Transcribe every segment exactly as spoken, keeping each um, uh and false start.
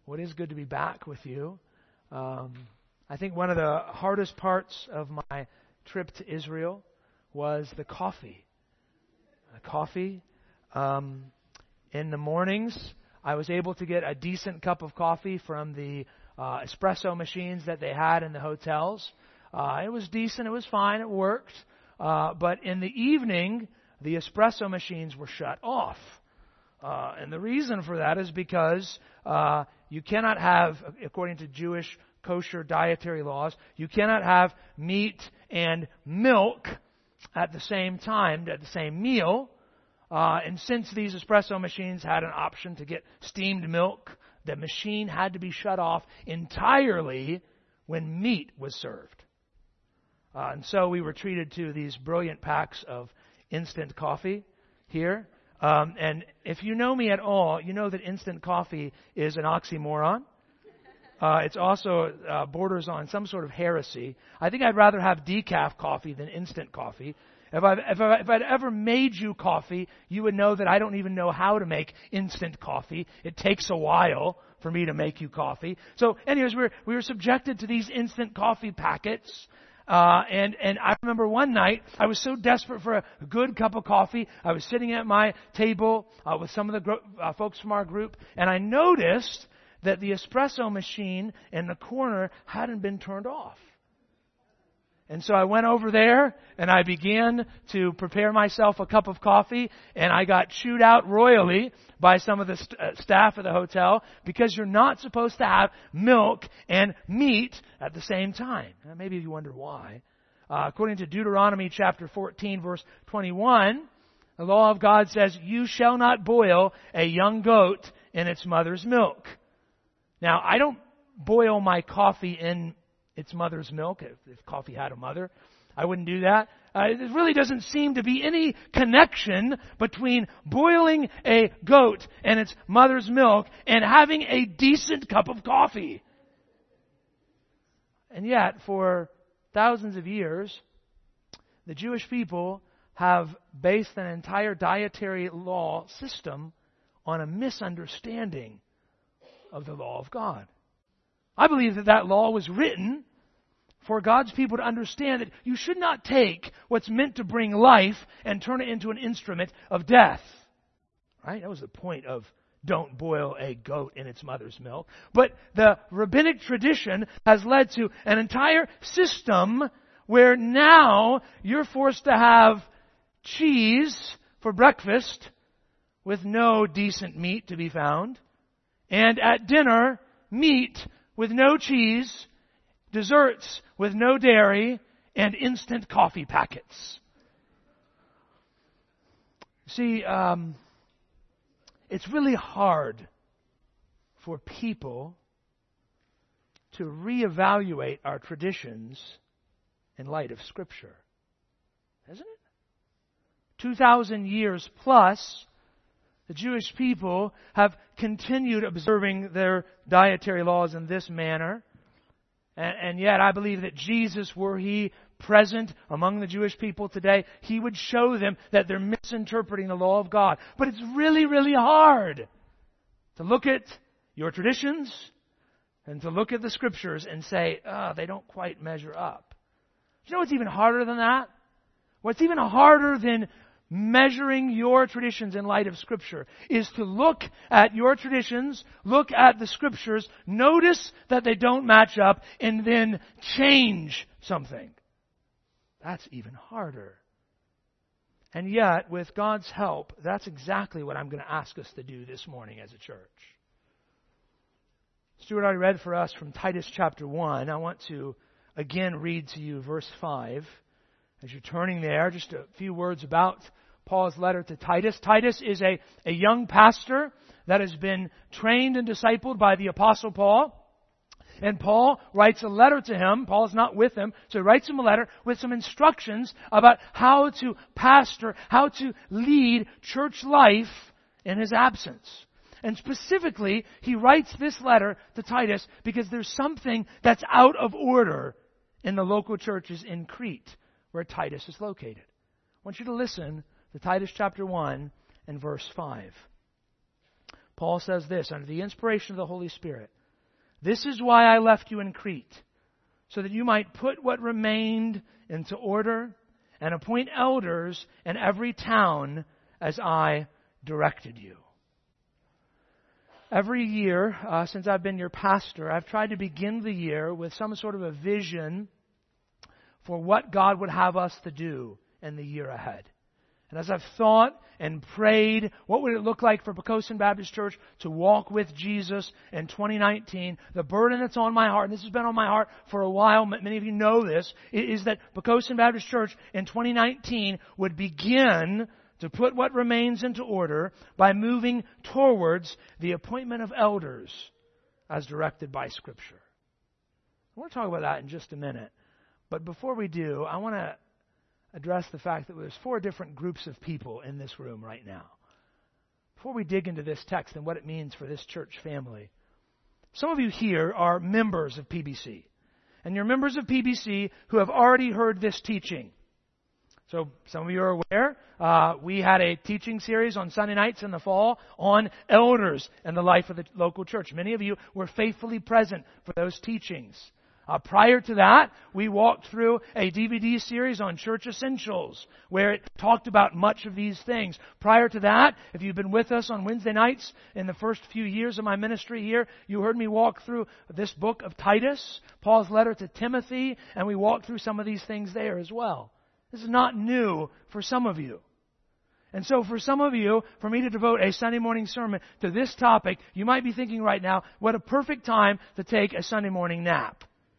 Well, it is good to be back with you. Um, I think one of the hardest parts of my trip to Israel was the coffee. The coffee. Um, in the mornings, I was able to get a decent cup of coffee from the uh, espresso machines that they had in the hotels. Uh, it was decent. It was fine. It worked. Uh, but in the evening, the espresso machines were shut off. Uh, and the reason for that is because uh, you cannot have, according to Jewish kosher dietary laws, you cannot have meat and milk at the same time, at the same meal. Uh, and since these espresso machines had an option to get steamed milk, the machine had to be shut off entirely when meat was served. Uh, and so we were treated to these brilliant packs of instant coffee here. Um, and if you know me at all, you know that instant coffee is an oxymoron. Uh, it's also uh, borders on some sort of heresy. I think I'd rather have decaf coffee than instant coffee. If, I've, if, I, if I'd ever made you coffee, you would know that I don't even know how to make instant coffee. It takes a while for me to make you coffee. So anyways, we were, we were subjected to these instant coffee packets. Uh, and, and I remember one night, I was so desperate for a good cup of coffee. I was sitting at my table uh, with some of the gro- uh, folks from our group, and I noticed that the espresso machine in the corner hadn't been turned off. And so I went over there, and I began to prepare myself a cup of coffee, and I got chewed out royally by some of the st- uh, staff at the hotel because you're not supposed to have milk and meat at the same time. Now, maybe you wonder why. Uh, according to Deuteronomy chapter fourteen, verse twenty-one, the law of God says, "You shall not boil a young goat in its mother's milk." Now, I don't boil my coffee in its mother's milk. If, if coffee had a mother, I wouldn't do that. Uh, there really doesn't seem to be any connection between boiling a goat and its mother's milk and having a decent cup of coffee. And yet, for thousands of years, the Jewish people have based an entire dietary law system on a misunderstanding of the law of God. I believe that that law was written for God's people to understand that you should not take what's meant to bring life and turn it into an instrument of death. Right? That was the point of don't boil a goat in its mother's milk. But the rabbinic tradition has led to an entire system where now you're forced to have cheese for breakfast with no decent meat to be found. And at dinner, meat with no cheese, desserts with no dairy, and instant coffee packets. See, um, it's really hard for people to reevaluate our traditions in light of Scripture. Isn't it? Two thousand years plus, the Jewish people have continued observing their dietary laws in this manner. And, and yet I believe that Jesus, were He present among the Jewish people today, He would show them that they're misinterpreting the law of God. But it's really, really hard to look at your traditions and to look at the Scriptures and say, oh, they don't quite measure up. You know what's even harder than that? What's even harder than measuring your traditions in light of Scripture is to look at your traditions, look at the Scriptures, notice that they don't match up, and then change something. That's even harder. And yet, with God's help, that's exactly what I'm going to ask us to do this morning as a church. Stuart already read for us from Titus chapter one. I want to again read to you verse five. As you're turning there, just a few words about Paul's letter to Titus. Titus is a, a young pastor that has been trained and discipled by the Apostle Paul. And Paul writes a letter to him. Paul's not with him, so he writes him a letter with some instructions about how to pastor, how to lead church life in his absence. And specifically, he writes this letter to Titus because there's something that's out of order in the local churches in Crete, where Titus is located. I want you to listen to Titus chapter one and verse five. Paul says this, under the inspiration of the Holy Spirit, "This is why I left you in Crete, so that you might put what remained into order and appoint elders in every town as I directed you." Every year, uh, since I've been your pastor, I've tried to begin the year with some sort of a vision for what God would have us to do in the year ahead. And as I've thought and prayed, what would it look like for Poquoson Baptist Church to walk with Jesus in twenty nineteen? The burden that's on my heart, and this has been on my heart for a while, many of you know this, is that Poquoson Baptist Church in twenty nineteen would begin to put what remains into order by moving towards the appointment of elders as directed by Scripture. I want to talk about that in just a minute. But before we do, I want to address the fact that there's four different groups of people in this room right now. Before we dig into this text and what it means for this church family, some of you here are members of P B C. And you're members of P B C who have already heard this teaching. So some of you are aware, uh, we had a teaching series on Sunday nights in the fall on elders and the life of the local church. Many of you were faithfully present for those teachings. Uh, prior to that, we walked through a D V D series on church essentials where it talked about much of these things. Prior to that, if you've been with us on Wednesday nights in the first few years of my ministry here, you heard me walk through this book of Titus, Paul's letter to Timothy, and we walked through some of these things there as well. This is not new for some of you. And so for some of you, for me to devote a Sunday morning sermon to this topic, you might be thinking right now, what a perfect time to take a Sunday morning nap.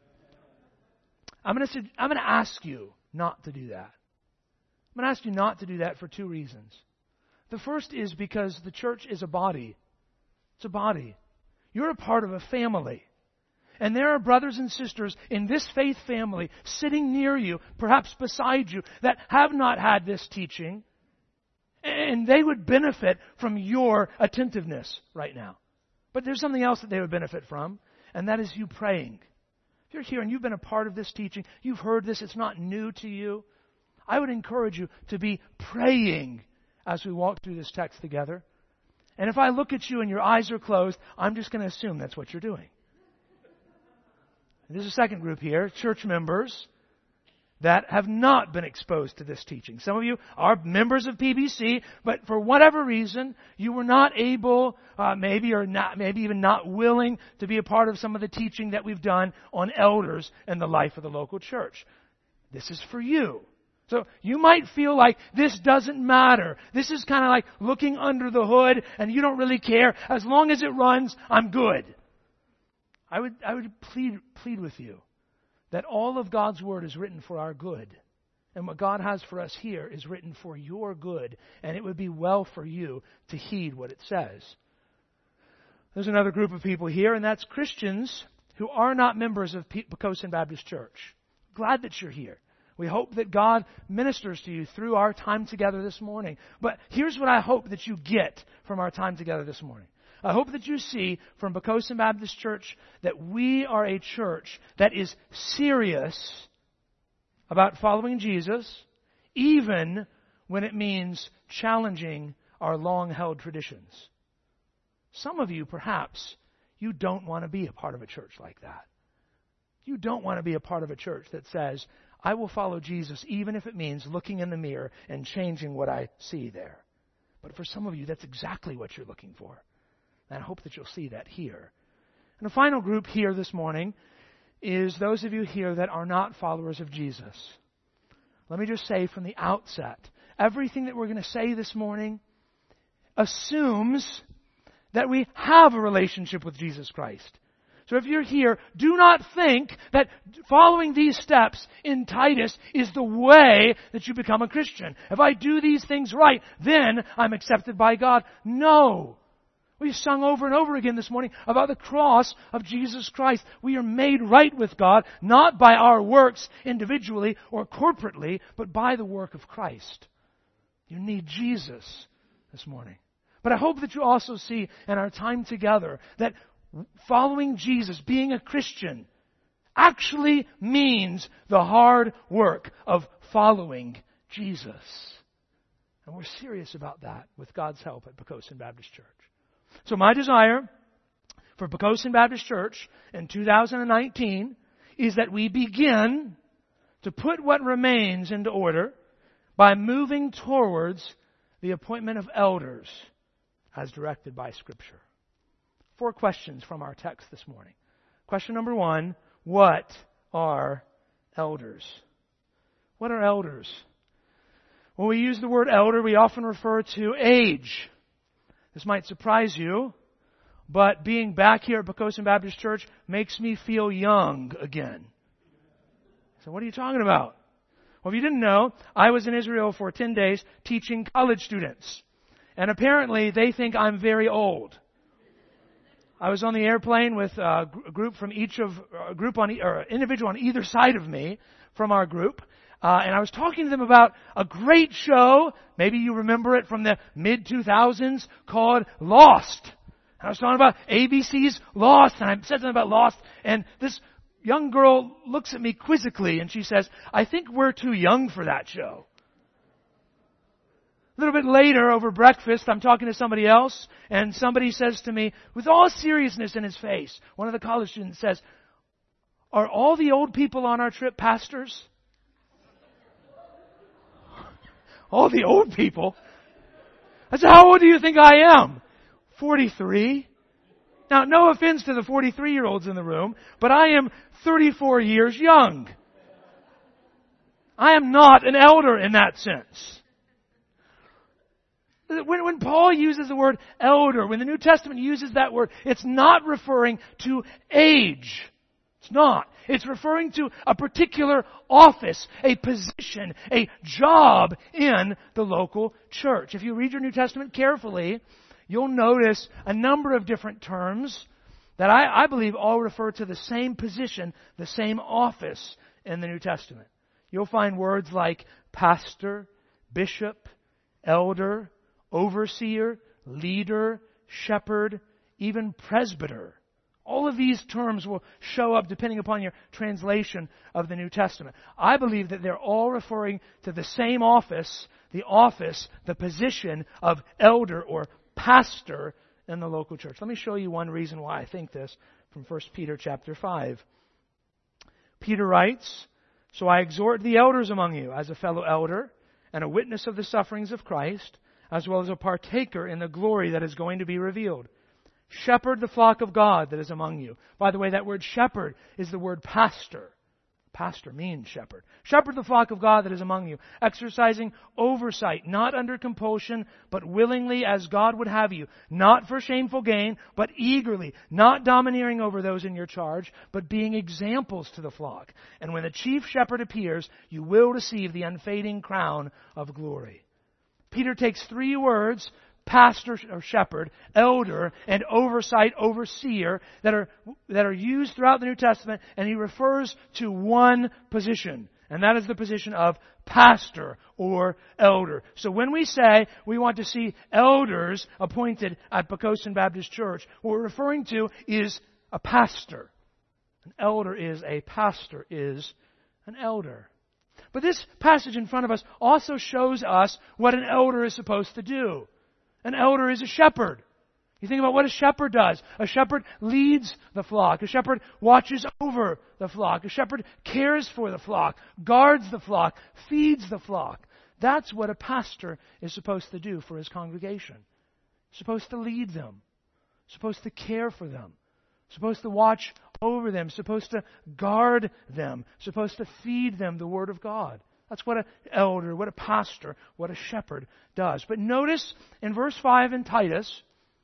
I'm going to I'm going to ask you not to do that. I'm going to ask you not to do that for two reasons. The first is because the church is a body. It's a body. You're a part of a family. And there are brothers and sisters in this faith family sitting near you, perhaps beside you, that have not had this teaching. And they would benefit from your attentiveness right now. But there's something else that they would benefit from, and that is you praying. If you're here and you've been a part of this teaching, you've heard this, it's not new to you, I would encourage you to be praying as we walk through this text together. And if I look at you and your eyes are closed, I'm just going to assume that's what you're doing. There's a second group here, church members that have not been exposed to this teaching. Some of you are members of P B C, but for whatever reason, you were not able, uh, maybe or not, maybe even not willing to be a part of some of the teaching that we've done on elders and the life of the local church. This is for you. So you might feel like this doesn't matter. This is kind of like looking under the hood and you don't really care. As long as it runs, I'm good. I would, I would plead, plead with you that all of God's Word is written for our good. And what God has for us here is written for your good. And it would be well for you to heed what it says. There's another group of people here, and that's Christians who are not members of Poquoson Baptist Church. Glad that you're here. We hope that God ministers to you through our time together this morning. But here's what I hope that you get from our time together this morning. I hope that you see from Poquoson Baptist Church that we are a church that is serious about following Jesus, even when it means challenging our long-held traditions. Some of you, perhaps, you don't want to be a part of a church like that. You don't want to be a part of a church that says, I will follow Jesus even if it means looking in the mirror and changing what I see there. But for some of you, that's exactly what you're looking for. And I hope that you'll see that here. And the final group here this morning is those of you here that are not followers of Jesus. Let me just say from the outset, everything that we're going to say this morning assumes that we have a relationship with Jesus Christ. So if you're here, do not think that following these steps in Titus is the way that you become a Christian. If I do these things right, then I'm accepted by God. No. We've sung over and over again this morning about the cross of Jesus Christ. We are made right with God, not by our works individually or corporately, but by the work of Christ. You need Jesus this morning. But I hope that you also see in our time together that following Jesus, being a Christian, actually means the hard work of following Jesus. And we're serious about that with God's help at Poquoson Baptist Church. So my desire for Poquoson Baptist Church in two thousand nineteen is that we begin to put what remains into order by moving towards the appointment of elders as directed by Scripture. Four questions from our text this morning. Question number one, what are elders? What are elders? When we use the word elder, we often refer to age. This might surprise you, but being back here at Poquoson Baptist Church makes me feel young again. So what are you talking about? Well, if you didn't know, I was in Israel for ten days teaching college students. And apparently they think I'm very old. I was on the airplane with a group from each of, a group on, or an individual on either side of me from our group. Uh, and I was talking to them about a great show, maybe you remember it from the mid two thousands, called Lost. And I was talking about A B C's Lost, and I said something about Lost, and this young girl looks at me quizzically and she says, I think we're too young for that show. A little bit later, over breakfast, I'm talking to somebody else, and somebody says to me, with all seriousness in his face, one of the college students says, are all the old people on our trip pastors? All the old people? I said, how old do you think I am? forty-three. Now, no offense to the forty-three-year-olds in the room, but I am thirty-four years young. I am not an elder in that sense. When, when Paul uses the word elder, when the New Testament uses that word, it's not referring to age. It's not. It's referring to a particular office, a position, a job in the local church. If you read your New Testament carefully, you'll notice a number of different terms that I, I believe all refer to the same position, the same office in the New Testament. You'll find words like pastor, bishop, elder, overseer, leader, shepherd, even presbyter. All of these terms will show up depending upon your translation of the New Testament. I believe that they're all referring to the same office, the office, the position of elder or pastor in the local church. Let me show you one reason why I think this from First Peter chapter five. Peter writes, so I exhort the elders among you as a fellow elder and a witness of the sufferings of Christ, as well as a partaker in the glory that is going to be revealed. Shepherd the flock of God that is among you. By the way, that word shepherd is the word pastor. Pastor means shepherd. Shepherd the flock of God that is among you, exercising oversight, not under compulsion, but willingly as God would have you, not for shameful gain, but eagerly, not domineering over those in your charge, but being examples to the flock. And when the chief shepherd appears, you will receive the unfading crown of glory. Peter takes three words, pastor or shepherd, elder, and oversight, overseer, that are that are used throughout the New Testament, and he refers to one position, and that is the position of pastor or elder. So when we say we want to see elders appointed at Poquoson Baptist Church, what we're referring to is a pastor. An elder is a pastor is an elder. But this passage in front of us also shows us what an elder is supposed to do. An elder is a shepherd. You think about what a shepherd does. A shepherd leads the flock. A shepherd watches over the flock. A shepherd cares for the flock, guards the flock, feeds the flock. That's what a pastor is supposed to do for his congregation. Supposed to lead them. Supposed to care for them. Supposed to watch over them. Supposed to guard them. Supposed to feed them the Word of God. That's what an elder, what a pastor, what a shepherd does. But notice in verse five in Titus,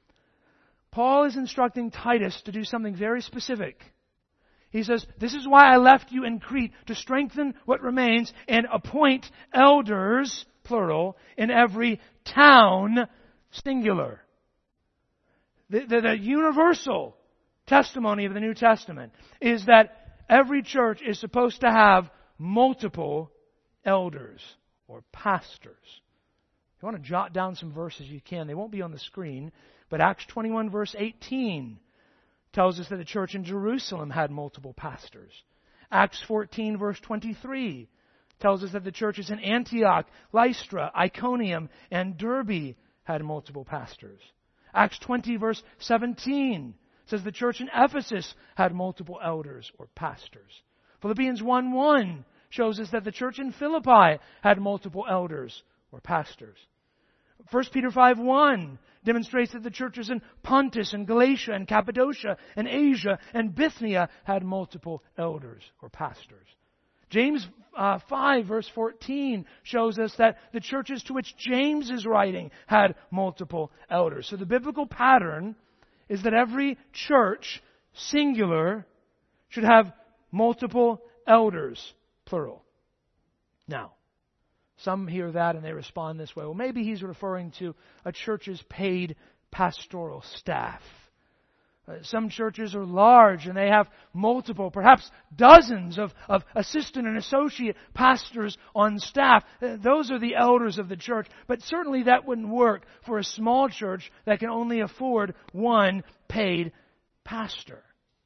Paul is instructing Titus to do something very specific. He says, this is why I left you in Crete, to strengthen what remains and appoint elders, plural, in every town, singular. The, the, the universal testimony of the New Testament is that every church is supposed to have multiple elders or pastors. If you want to jot down some verses, you can. They won't be on the screen. But Acts twenty-one verse eighteen tells us that the church in Jerusalem had multiple pastors. Acts fourteen verse twenty-three tells us that the churches in Antioch, Lystra, Iconium, and Derbe had multiple pastors. Acts twenty, verse seventeen says the church in Ephesus had multiple elders or pastors. Philippians one one shows us that the church in Philippi had multiple elders or pastors. First Peter five one demonstrates that the churches in Pontus and Galatia and Cappadocia and Asia and Bithynia had multiple elders or pastors. James uh, five verse fourteen shows us that the churches to which James is writing had multiple elders. So the biblical pattern is that every church, singular, should have multiple elders, plural. Now, some hear that and they respond this way. Well, maybe he's referring to a church's paid pastoral staff. Uh, some churches are large and they have multiple, perhaps dozens of, of assistant and associate pastors on staff. Uh, those are the elders of the church. But certainly that wouldn't work for a small church that can only afford one paid pastor.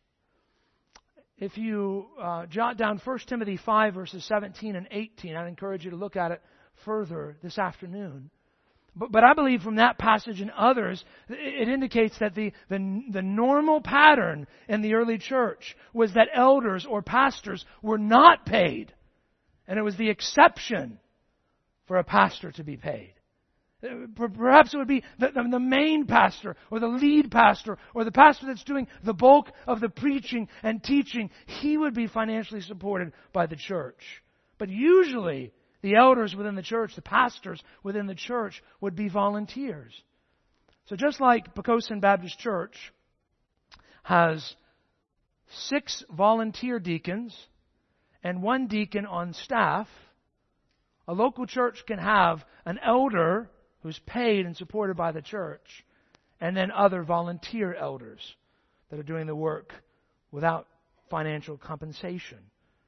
If you uh, jot down First Timothy five, verses seventeen and eighteen, I'd encourage you to look at it further this afternoon. But, but I believe from that passage and others, it indicates that the, the, the normal pattern in the early church was that elders or pastors were not paid. And it was the exception for a pastor to be paid. Perhaps it would be the, the main pastor or the lead pastor or the pastor that's doing the bulk of the preaching and teaching. He would be financially supported by the church. But usually the elders within the church, the pastors within the church would be volunteers. So just like Poquoson Baptist Church has six volunteer deacons and one deacon on staff, a local church can have an elder who's paid and supported by the church, and then other volunteer elders that are doing the work without financial compensation.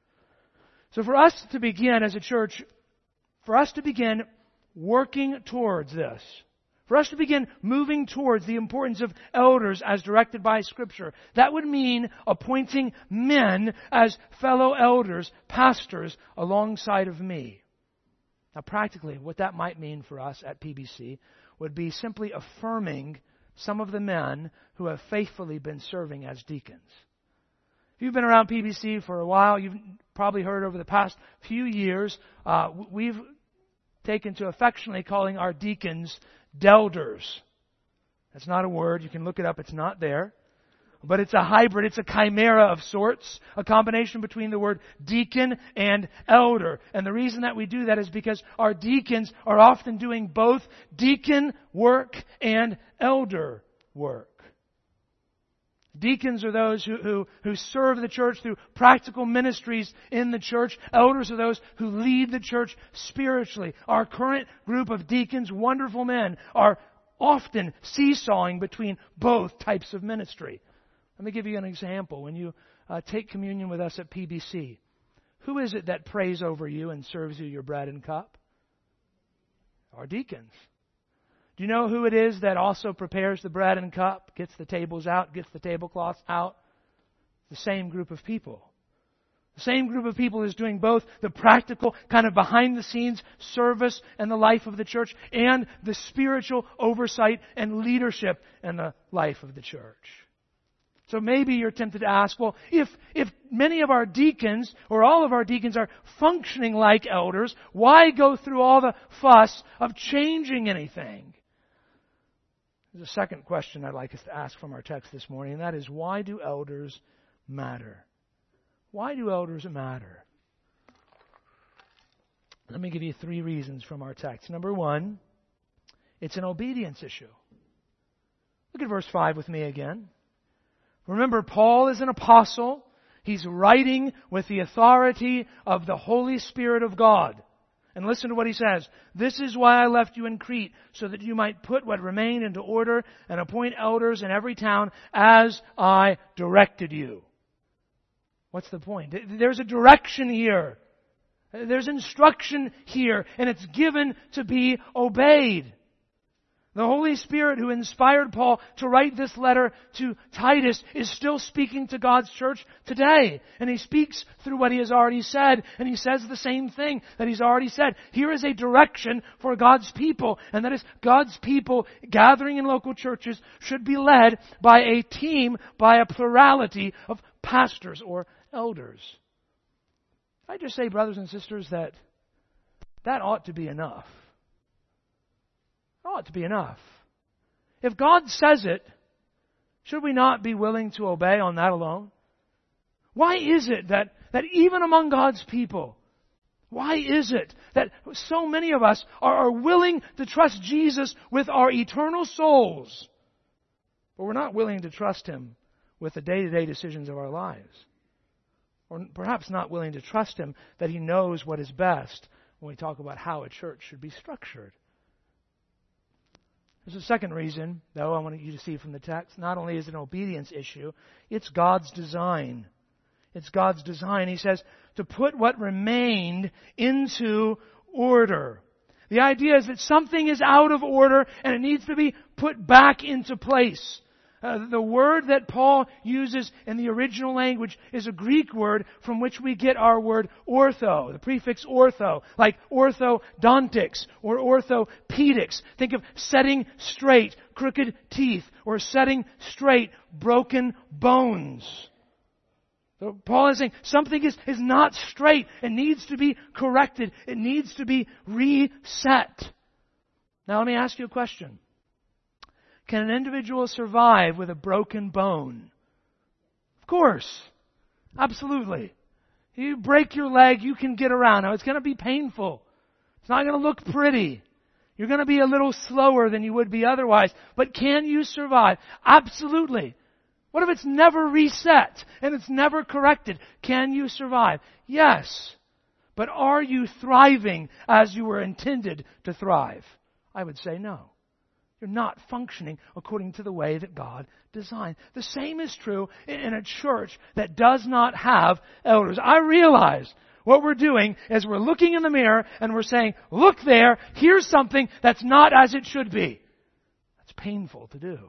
So for us to begin as a church, for us to begin working towards this, for us to begin moving towards the importance of elders as directed by Scripture, that would mean appointing men as fellow elders, pastors, alongside of me. Now, practically, what that might mean for us at P B C would be simply affirming some of the men who have faithfully been serving as deacons. If you've been around P B C for a while, you've probably heard over the past few years, uh, we've taken to affectionately calling our deacons delders. That's not a word. You can look it up. It's not there. But it's a hybrid. It's a chimera of sorts. A combination between the word deacon and elder. And the reason that we do that is because our deacons are often doing both deacon work and elder work. Deacons are those who, who, who serve the church through practical ministries in the church. Elders are those who lead the church spiritually. Our current group of deacons, wonderful men, are often seesawing between both types of ministry. Let me give you an example. When you uh, take communion with us at P B C, who is it that prays over you and serves you your bread and cup? Our deacons. Do you know who it is that also prepares the bread and cup, gets the tables out, gets the tablecloths out? The same group of people. The same group of people is doing both the practical, kind of behind-the-scenes service and the life of the church and the spiritual oversight and leadership in the life of the church. So maybe you're tempted to ask, well, if if many of our deacons or all of our deacons are functioning like elders, why go through all the fuss of changing anything? There's a second question I'd like us to ask from our text this morning, and that is, why do elders matter? Why do elders matter? Let me give you three reasons from our text. Number one, it's an obedience issue. Look at verse five with me again. Remember, Paul is an apostle. He's writing with the authority of the Holy Spirit of God. And listen to what he says. This is why I left you in Crete, so that you might put what remained into order and appoint elders in every town as I directed you. What's the point? There's a direction here. There's instruction here, and it's given to be obeyed. The Holy Spirit who inspired Paul to write this letter to Titus is still speaking to God's church today. And He speaks through what He has already said. And He says the same thing that He's already said. Here is a direction for God's people. And that is God's people gathering in local churches should be led by a team, by a plurality of pastors or elders. I just say, brothers and sisters, that that ought to be enough. It ought to be enough. If God says it, should we not be willing to obey on that alone? Why is it that, that even among God's people, why is it that so many of us are, are willing to trust Jesus with our eternal souls, but we're not willing to trust Him with the day-to-day decisions of our lives? Or perhaps not willing to trust Him that He knows what is best when we talk about how a church should be structured. There's a second reason, though, I want you to see from the text. Not only is it an obedience issue, it's God's design. It's God's design. He says to put what remained into order. The idea is that something is out of order and it needs to be put back into place. Uh, the word that Paul uses in the original language is a Greek word from which we get our word ortho, the prefix ortho, like orthodontics or orthopedics. Think of setting straight crooked teeth or setting straight broken bones. So Paul is saying something is, is not straight. It needs to be corrected. It needs to be reset. Now let me ask you a question. Can an individual survive with a broken bone? Of course. Absolutely. You break your leg, you can get around. Now, it's going to be painful. It's not going to look pretty. You're going to be a little slower than you would be otherwise. But can you survive? Absolutely. What if it's never reset and it's never corrected? Can you survive? Yes. But are you thriving as you were intended to thrive? I would say no. You're not functioning according to the way that God designed. The same is true in a church that does not have elders. I realize what we're doing is we're looking in the mirror and we're saying, look there, here's something that's not as it should be. That's painful to do.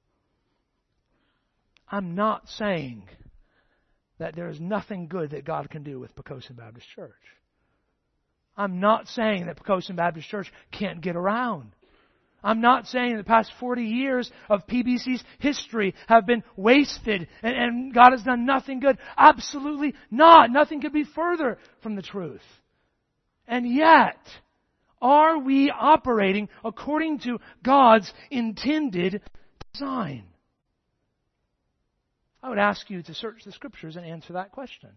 I'm not saying that there is nothing good that God can do with Poquoson Baptist Church. I'm not saying that Poquoson Baptist Church can't get around. I'm not saying the past forty years of P B C's history have been wasted and, and God has done nothing good. Absolutely not. Nothing could be further from the truth. And yet, are we operating according to God's intended design? I would ask you to search the Scriptures and answer that question.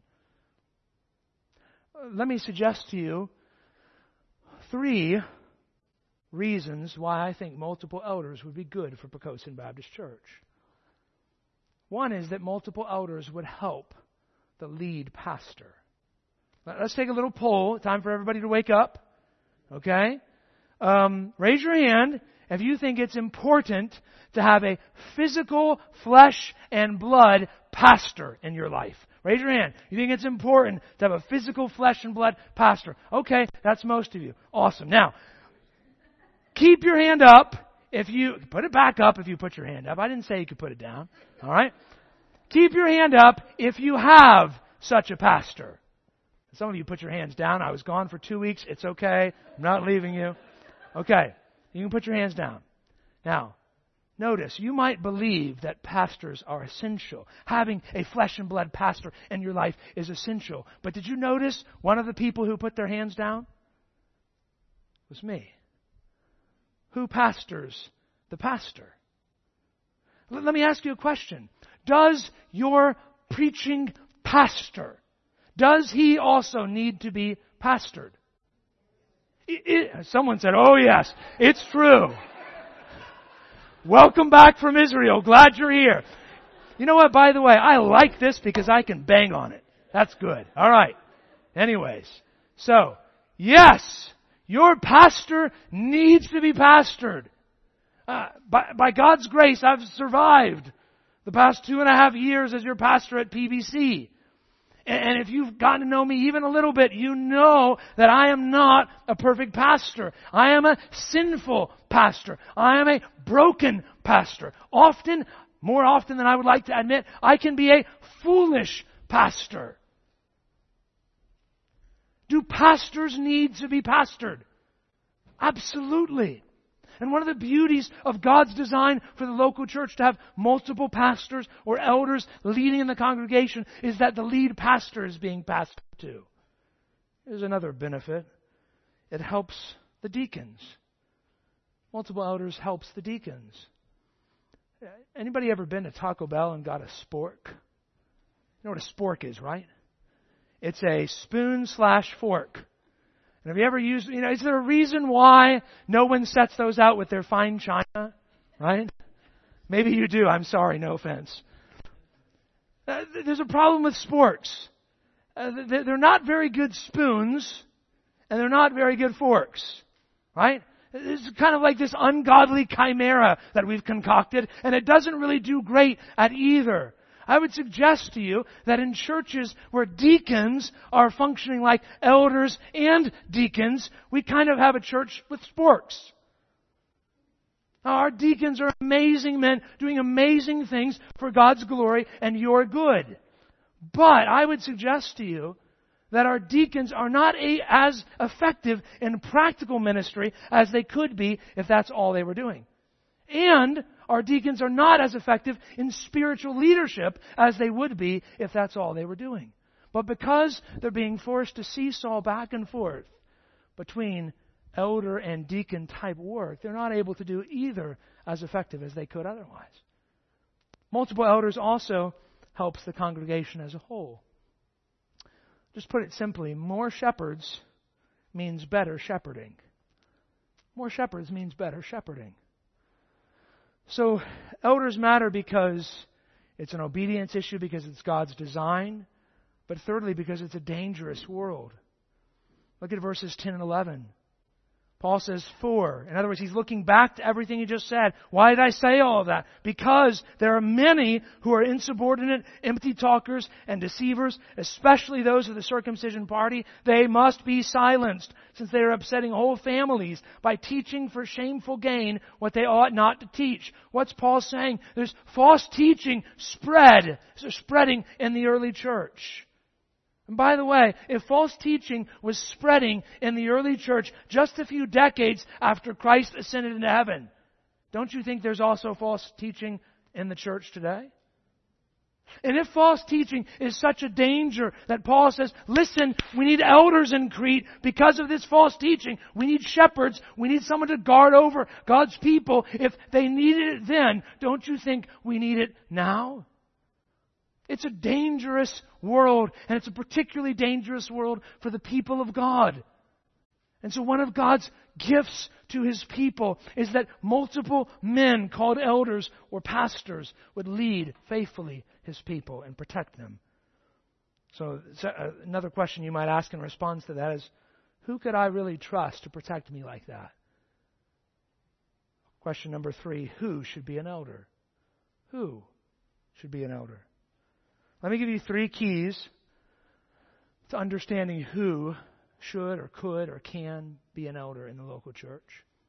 Let me suggest to you three reasons why I think multiple elders would be good for Poquoson Baptist Church. One is that multiple elders would help the lead pastor. Let's take a little poll. Time for everybody to wake up. Okay? Um, raise your hand if you think it's important to have a physical, flesh and blood pastor in your life. Raise your hand. You think it's important to have a physical, flesh and blood pastor. Okay, that's most of you. Awesome. Now, keep your hand up if you... Put it back up if you put your hand up. I didn't say you could put it down. All right? Keep your hand up if you have such a pastor. Some of you put your hands down. I was gone for two weeks. It's okay. I'm not leaving you. Okay. You can put your hands down. Now, notice, you might believe that pastors are essential. Having a flesh and blood pastor in your life is essential. But did you notice one of the people who put their hands down was me? Who pastors the pastor? Let me ask you a question. Does your preaching pastor, does he also need to be pastored? It, it, someone said, oh yes, it's true. Welcome back from Israel. Glad you're here. You know what, by the way, I like this because I can bang on it. That's good. All right. Anyways, so, yes, your pastor needs to be pastored. Uh, by, by God's grace, I've survived the past two and a half years as your pastor at P B C. And if you've gotten to know me even a little bit, you know that I am not a perfect pastor. I am a sinful pastor. I am a broken pastor. Often, more often than I would like to admit, I can be a foolish pastor. Do pastors need to be pastored? Absolutely. And one of the beauties of God's design for the local church to have multiple pastors or elders leading in the congregation is that the lead pastor is being pastored to. Here's another benefit. It helps the deacons. Multiple elders helps the deacons. Anybody ever been to Taco Bell and got a spork? You know what a spork is, right? It's a spoon slash fork. And have you ever used, you know, is there a reason why no one sets those out with their fine china? Right? Maybe you do. I'm sorry. No offense. Uh, there's a problem with sporks. Uh, they're not very good spoons, and they're not very good forks. Right? It's kind of like this ungodly chimera that we've concocted, and it doesn't really do great at either. I would suggest to you that in churches where deacons are functioning like elders and deacons, we kind of have a church with sporks. Now, our deacons are amazing men doing amazing things for God's glory and your good. But I would suggest to you that our deacons are not a, as effective in practical ministry as they could be if that's all they were doing. And our deacons are not as effective in spiritual leadership as they would be if that's all they were doing. But because they're being forced to seesaw back and forth between elder and deacon type work, they're not able to do either as effective as they could otherwise. Multiple elders also helps the congregation as a whole. Just put it simply, more shepherds means better shepherding. More shepherds means better shepherding. So, elders matter because it's an obedience issue, because it's God's design, but thirdly, because it's a dangerous world. Look at verses ten and eleven. Paul says, for. In other words, he's looking back to everything he just said. Why did I say all of that? Because there are many who are insubordinate, empty talkers, and deceivers, especially those of the circumcision party. They must be silenced, since they are upsetting whole families by teaching for shameful gain what they ought not to teach. What's Paul saying? There's false teaching spread, spreading in the early church. And by the way, if false teaching was spreading in the early church just a few decades after Christ ascended into heaven, don't you think there's also false teaching in the church today? And if false teaching is such a danger that Paul says, listen, we need elders in Crete because of this false teaching. We need shepherds. We need someone to guard over God's people. If they needed it then, don't you think we need it now? It's a dangerous world, and it's a particularly dangerous world for the people of God. And so one of God's gifts to His people is that multiple men called elders or pastors would lead faithfully His people and protect them. So another question you might ask in response to that is, who could I really trust to protect me like that? Question number three, who should be an elder? Who should be an elder? Let me give you three keys to understanding who should or could or can be an elder in the local church.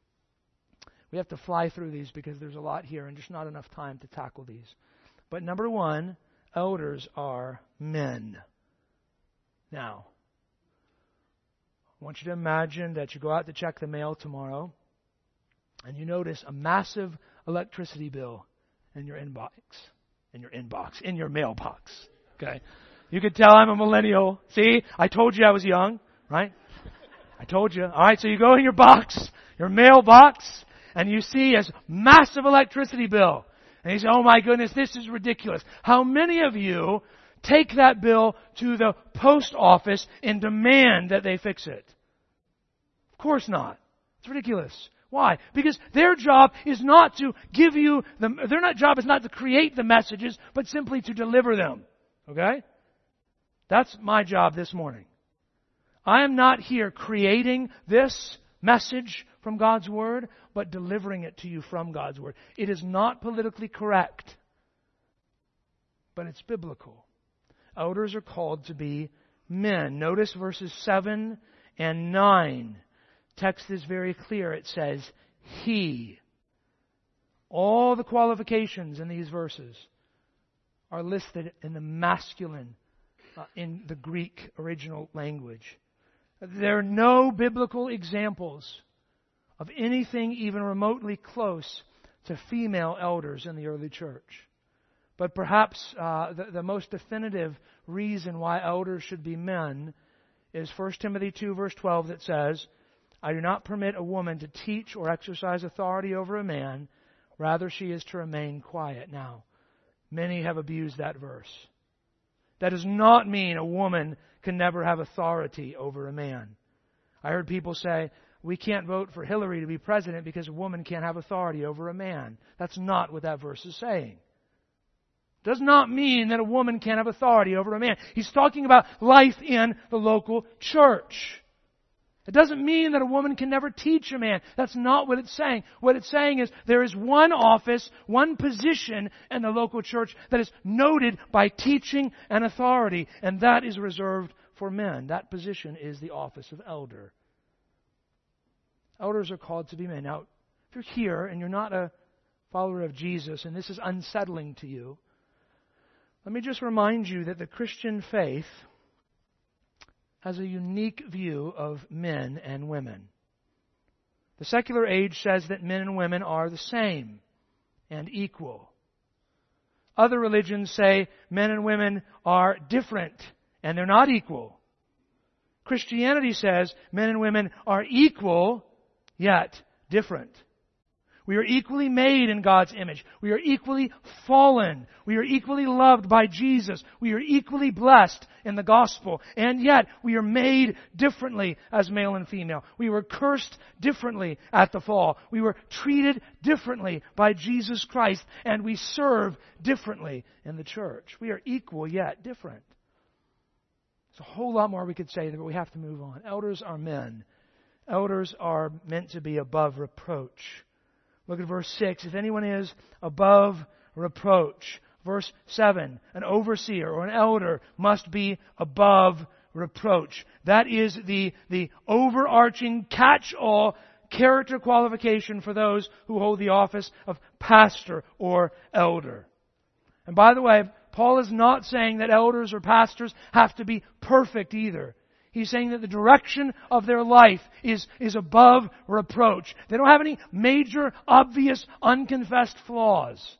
We have to fly through these because there's a lot here and just not enough time to tackle these. But number one, elders are men. Now, I want you to imagine that you go out to check the mail tomorrow and you notice a massive electricity bill in your inbox. In your inbox, in your mailbox. Okay. You could tell I'm a millennial. See, I told you I was young, right? I told you. All right, so you go in your box, your mailbox, and you see a massive electricity bill. And you say, oh my goodness, this is ridiculous. How many of you take that bill to the post office and demand that they fix it? Of course not. It's ridiculous. Why? Because their job is not to give you the, their not, job is not to create the messages, but simply to deliver them. Okay? That's my job this morning. I am not here creating this message from God's Word, but delivering it to you from God's Word. It is not politically correct, but it's biblical. Elders are called to be men. Notice verses seven and nine. Text is very clear. It says, he. All the qualifications in these verses are listed in the masculine, uh, in the Greek original language. There are no biblical examples of anything even remotely close to female elders in the early church. But perhaps uh, the, the most definitive reason why elders should be men is First Timothy two, verse twelve, that says, I do not permit a woman to teach or exercise authority over a man. Rather, she is to remain quiet. Now, many have abused that verse. That does not mean a woman can never have authority over a man. I heard people say, we can't vote for Hillary to be president because a woman can't have authority over a man. That's not what that verse is saying. It does not mean that a woman can't have authority over a man. He's talking about life in the local church. It doesn't mean that a woman can never teach a man. That's not what it's saying. What it's saying is there is one office, one position in the local church that is noted by teaching and authority, and that is reserved for men. That position is the office of elder. Elders are called to be men. Now, if you're here and you're not a follower of Jesus and this is unsettling to you, let me just remind you that the Christian faith has a unique view of men and women. The secular age says that men and women are the same and equal. Other religions say men and women are different and they're not equal. Christianity says men and women are equal, yet different. We are equally made in God's image. We are equally fallen. We are equally loved by Jesus. We are equally blessed in the gospel. And yet, we are made differently as male and female. We were cursed differently at the fall. We were treated differently by Jesus Christ. And we serve differently in the church. We are equal yet different. There's a whole lot more we could say, but we have to move on. Elders are men. Elders are meant to be above reproach. Look at verse six. If anyone is above reproach. Verse seven. An overseer or an elder must be above reproach. That is the, the overarching catch-all character qualification for those who hold the office of pastor or elder. And by the way, Paul is not saying that elders or pastors have to be perfect either. He's saying that the direction of their life is, is above reproach. They don't have any major, obvious, unconfessed flaws.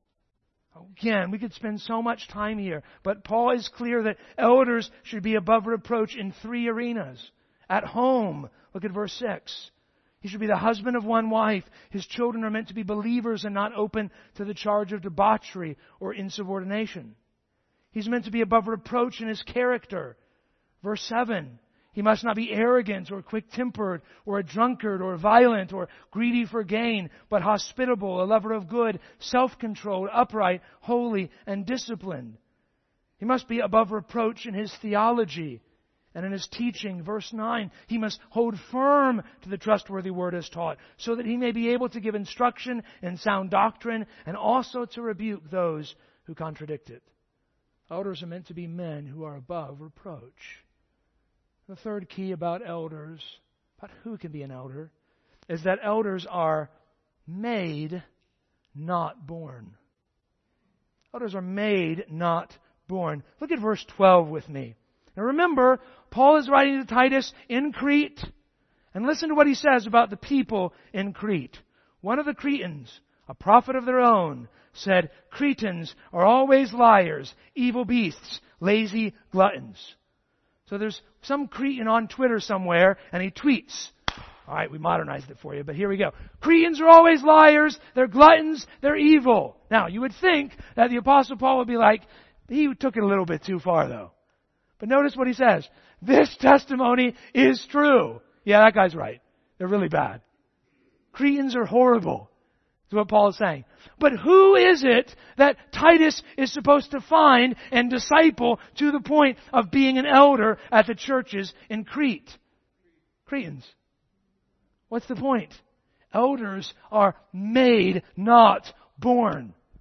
Again, we could spend so much time here, but Paul is clear that elders should be above reproach in three arenas. At home, look at verse six. He should be the husband of one wife. His children are meant to be believers and not open to the charge of debauchery or insubordination. He's meant to be above reproach in his character. Verse seven, he must not be arrogant or quick-tempered or a drunkard or violent or greedy for gain, but hospitable, a lover of good, self-controlled, upright, holy, and disciplined. He must be above reproach in his theology and in his teaching. Verse nine, he must hold firm to the trustworthy word as taught, so that he may be able to give instruction in sound doctrine and also to rebuke those who contradict it. Elders are meant to be men who are above reproach. The third key about elders, about who can be an elder, is that elders are made, not born. Elders are made, not born. Look at verse twelve with me. Now remember, Paul is writing to Titus in Crete. And listen to what he says about the people in Crete. One of the Cretans, a prophet of their own, said, Cretans are always liars, evil beasts, lazy gluttons. So there's some Cretan on Twitter somewhere, and he tweets. All right, we modernized it for you, but here we go. Cretans are always liars, they're gluttons, they're evil. Now, you would think that the Apostle Paul would be like, he took it a little bit too far, though. But notice what he says. This testimony is true. Yeah, that guy's right. They're really bad. Cretans are horrible. That's what Paul is saying. But who is it that Titus is supposed to find and disciple to the point of being an elder at the churches in Crete? Cretans. What's the point? Elders are made, not born.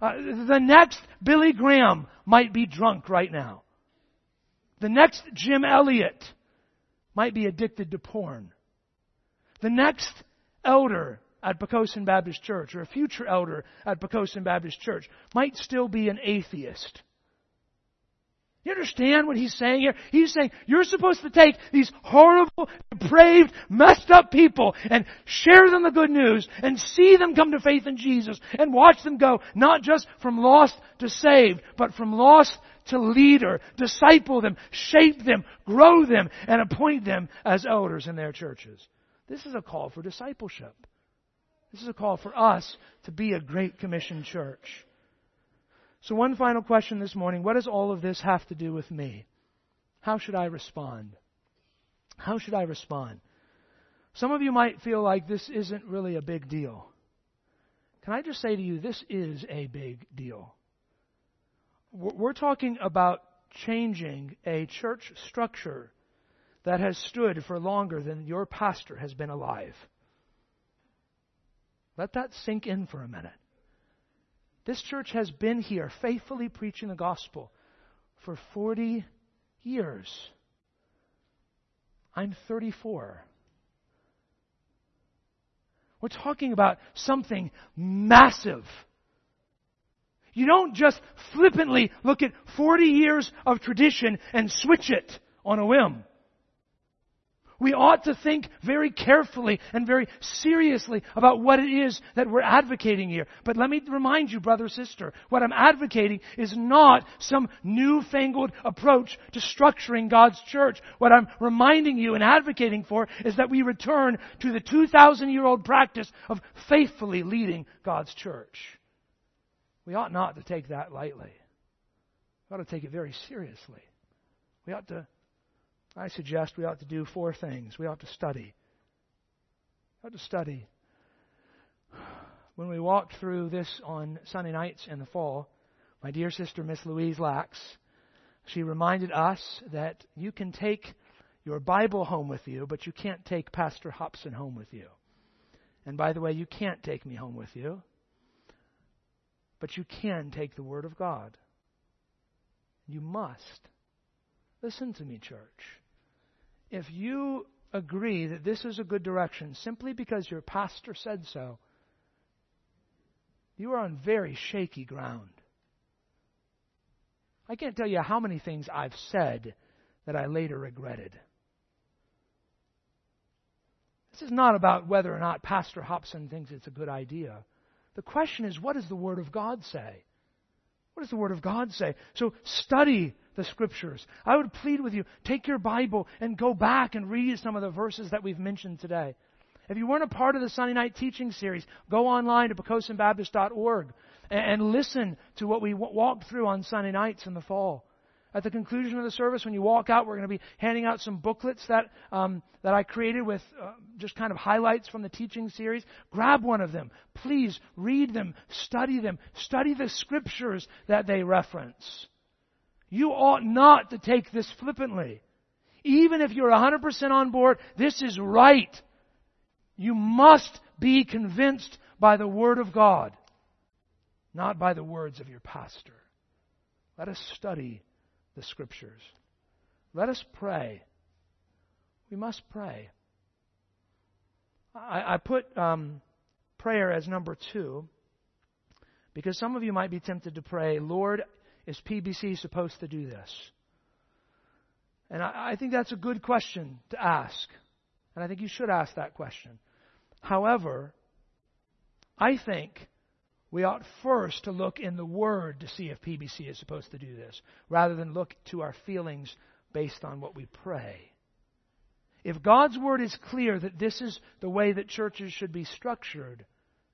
Uh, the next Billy Graham might be drunk right now. The next Jim Elliott might be addicted to porn. The next elder at Poquoson Baptist Church, or a future elder at Poquoson Baptist Church, might still be an atheist. You understand what he's saying here? He's saying you're supposed to take these horrible, depraved, messed up people and share them the good news and see them come to faith in Jesus and watch them go not just from lost to saved, but from lost to leader. Disciple them, shape them, grow them, and appoint them as elders in their churches. This is a call for discipleship. This is a call for us to be a Great Commission church. So one final question this morning. What does all of this have to do with me? How should I respond? How should I respond? Some of you might feel like this isn't really a big deal. Can I just say to you, this is a big deal. We're talking about changing a church structure that has stood for longer than your pastor has been alive. Let that sink in for a minute. This church has been here faithfully preaching the gospel for forty years. I'm thirty-four. We're talking about something massive. You don't just flippantly look at forty years of tradition and switch it on a whim. We ought to think very carefully and very seriously about what it is that we're advocating here. But let me remind you, brother, sister, what I'm advocating is not some newfangled approach to structuring God's church. What I'm reminding you and advocating for is that we return to the two thousand year old practice of faithfully leading God's church. We ought not to take that lightly. We ought to take it very seriously. We ought to I suggest we ought to do four things. We ought to study. We ought to study. When we walked through this on Sunday nights in the fall, my dear sister, Miss Louise Lax, she reminded us that you can take your Bible home with you, but you can't take Pastor Hobson home with you. And by the way, you can't take me home with you, but you can take the Word of God. You must. Listen to me, church. If you agree that this is a good direction simply because your pastor said so, you are on very shaky ground. I can't tell you how many things I've said that I later regretted. This is not about whether or not Pastor Hobson thinks it's a good idea. The question is, what does the Word of God say? What does the Word of God say? So study the Scriptures. I would plead with you, take your Bible and go back and read some of the verses that we've mentioned today. If you weren't a part of the Sunday night teaching series, go online to poquoson baptist dot org and, and listen to what we w- walked through on Sunday nights in the fall. At the conclusion of the service, when you walk out, we're going to be handing out some booklets that um, that I created with uh, just kind of highlights from the teaching series. Grab one of them. Please read them, study them, study the Scriptures that they reference. You ought not to take this flippantly. Even if you're one hundred percent on board, this is right. You must be convinced by the Word of God, not by the words of your pastor. Let us study the Scriptures. Let us pray. We must pray. I, I put um, prayer as number two because some of you might be tempted to pray, Lord, is P B C supposed to do this? And I, I think that's a good question to ask. And I think you should ask that question. However, I think we ought first to look in the Word to see if P B C is supposed to do this, rather than look to our feelings based on what we pray. If God's Word is clear that this is the way that churches should be structured,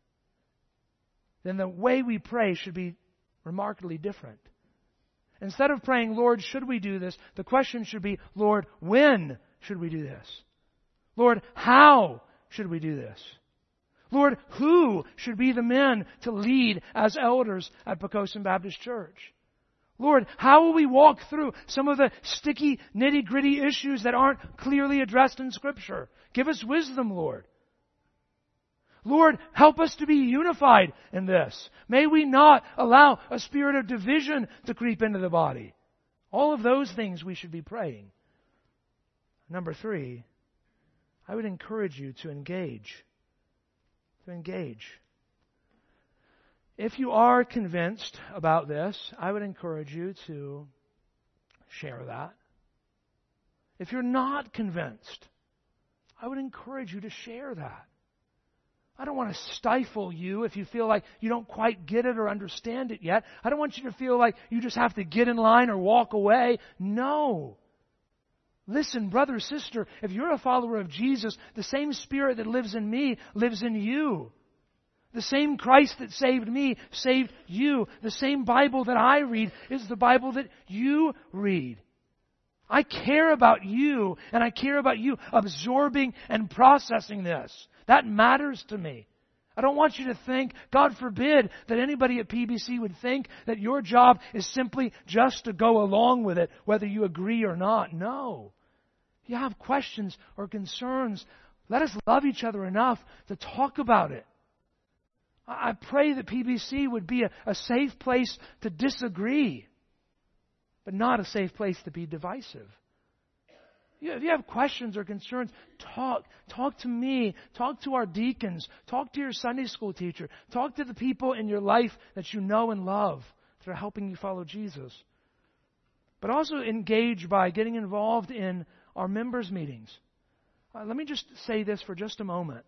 then the way we pray should be remarkably different. Instead of praying, Lord, should we do this? The question should be, Lord, when should we do this? Lord, how should we do this? Lord, who should be the men to lead as elders at Poquoson Baptist Church? Lord, how will we walk through some of the sticky, nitty-gritty issues that aren't clearly addressed in Scripture? Give us wisdom, Lord. Lord, help us to be unified in this. May we not allow a spirit of division to creep into the body. All of those things we should be praying. Number three, I would encourage you to engage. To engage. If you are convinced about this, I would encourage you to share that. If you're not convinced, I would encourage you to share that. I don't want to stifle you if you feel like you don't quite get it or understand it yet. I don't want you to feel like you just have to get in line or walk away. No. Listen, brother, sister, if you're a follower of Jesus, the same Spirit that lives in me lives in you. The same Christ that saved me saved you. The same Bible that I read is the Bible that you read. I care about you, and I care about you absorbing and processing this. That matters to me. I don't want you to think, God forbid, that anybody at P B C would think that your job is simply just to go along with it, whether you agree or not. No. If you have questions or concerns, let us love each other enough to talk about it. I pray that P B C would be a, a safe place to disagree, but not a safe place to be divisive. If you have questions or concerns, talk. Talk to me. Talk to our deacons. Talk to your Sunday school teacher. Talk to the people in your life that you know and love that are helping you follow Jesus. But also engage by getting involved in our members' meetings. Uh, let me just say this for just a moment.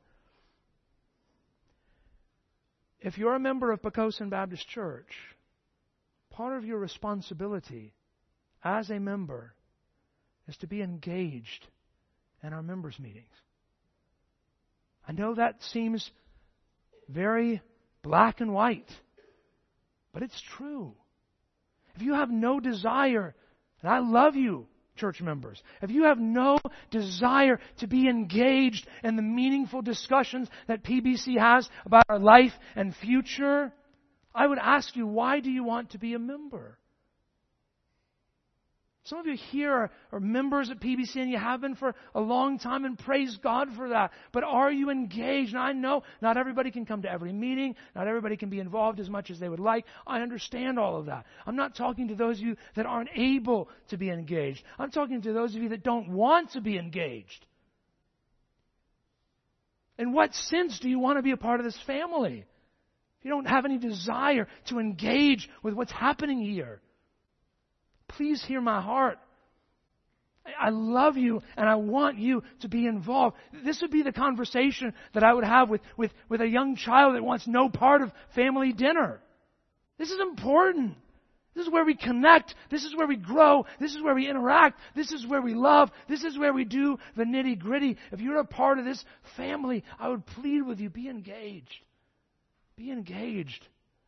If you're a member of Poquoson Baptist Church, part of your responsibility as a member is to be engaged in our members' meetings. I know that seems very black and white, but it's true. If you have no desire, and I love you, church members, if you have no desire to be engaged in the meaningful discussions that P B C has about our life and future, I would ask you, why do you want to be a member? Some of you here are, are members at P B C and you have been for a long time, and praise God for that. But are you engaged? And I know not everybody can come to every meeting. Not everybody can be involved as much as they would like. I understand all of that. I'm not talking to those of you that aren't able to be engaged. I'm talking to those of you that don't want to be engaged. In what sense do you want to be a part of this family? If you don't have any desire to engage with what's happening here, please hear my heart. I love you and I want you to be involved. This would be the conversation that I would have with, with, with a young child that wants no part of family dinner. This is important. This is where we connect. This is where we grow. This is where we interact. This is where we love. This is where we do the nitty-gritty. If you're a part of this family, I would plead with you, be engaged. Be engaged.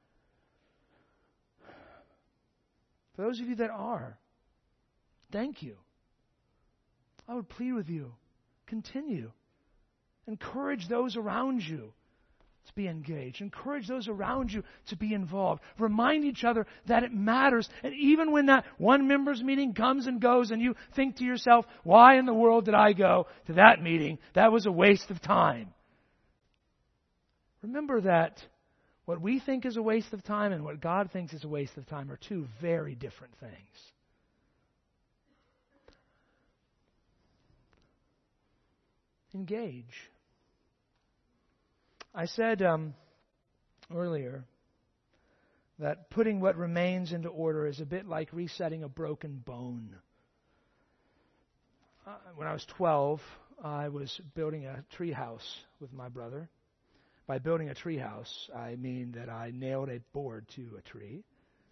For those of you that are, thank you. I would plead with you, continue. Encourage those around you to be engaged. Encourage those around you to be involved. Remind each other that it matters. And even when that one members meeting comes and goes and you think to yourself, why in the world did I go to that meeting? That was a waste of time. Remember that what we think is a waste of time and what God thinks is a waste of time are two very different things. Engage. I said um, earlier that putting what remains into order is a bit like resetting a broken bone. Uh, when I was twelve, I was building a tree house with my brother. By building a tree house, I mean that I nailed a board to a tree.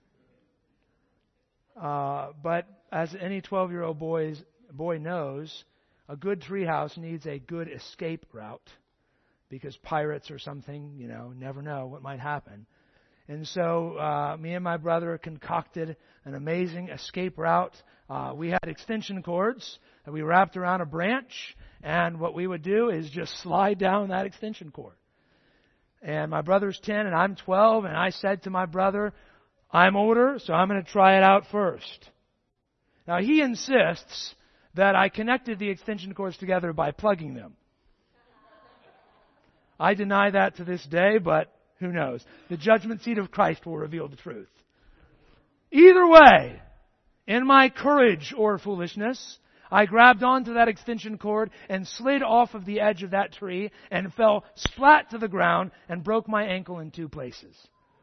Uh, but as any twelve-year-old boy's, boy knows, a good tree house needs a good escape route because pirates or something, you know, never know what might happen. And so uh, me and my brother concocted an amazing escape route. Uh, we had extension cords that we wrapped around a branch, and what we would do is just slide down that extension cord. And my brother's ten and I'm twelve, and I said to my brother, I'm older, so I'm going to try it out first. Now he insists that I connected the extension cords together by plugging them. I deny that to this day, but who knows? The judgment seat of Christ will reveal the truth. Either way, in my courage or foolishness, I grabbed onto that extension cord and slid off of the edge of that tree and fell splat to the ground and broke my ankle in two places.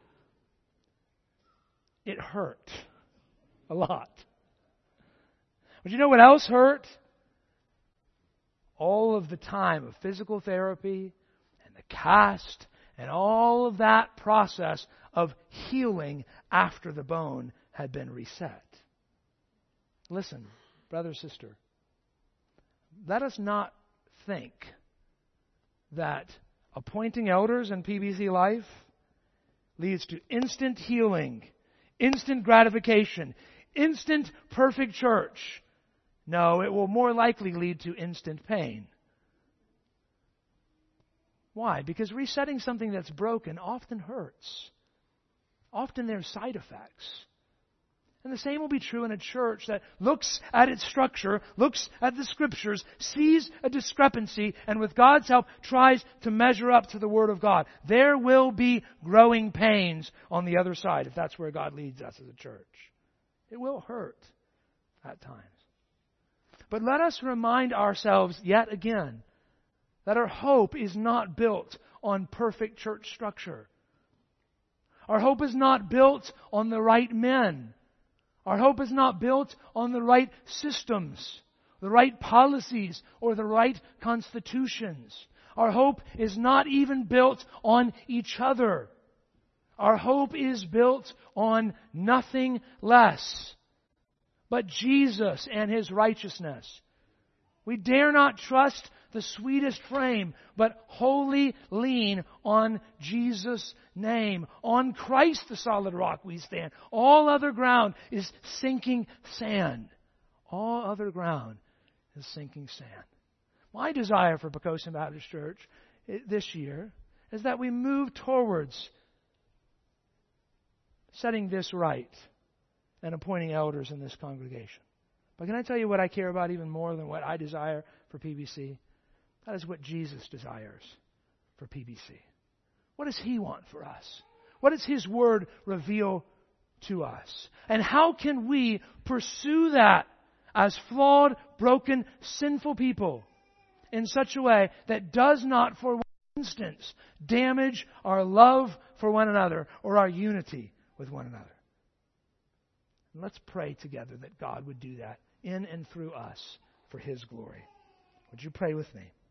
It hurt a lot. But you know what else hurt? All of the time of physical therapy and the cast and all of that process of healing after the bone had been reset. Listen, brother, sister, let us not think that appointing elders in P B C Life leads to instant healing, instant gratification, instant perfect church. No, it will more likely lead to instant pain. Why? Because resetting something that's broken often hurts. Often there's side effects. And the same will be true in a church that looks at its structure, looks at the Scriptures, sees a discrepancy, and with God's help tries to measure up to the Word of God. There will be growing pains on the other side if that's where God leads us as a church. It will hurt at times. But let us remind ourselves yet again that our hope is not built on perfect church structure. Our hope is not built on the right men. Our hope is not built on the right systems, the right policies, or the right constitutions. Our hope is not even built on each other. Our hope is built on nothing less but Jesus and His righteousness. We dare not trust the sweetest frame, but wholly lean on Jesus' name. On Christ, the solid rock, we stand. All other ground is sinking sand. All other ground is sinking sand. My desire for Poquoson Baptist Church this year is that we move towards setting this right and appointing elders in this congregation. But can I tell you what I care about even more than what I desire for P B C? That is what Jesus desires for P B C. What does He want for us? What does His Word reveal to us? And how can we pursue that as flawed, broken, sinful people in such a way that does not for one instance damage our love for one another or our unity with one another? And let's pray together that God would do that in and through us for His glory. Would you pray with me?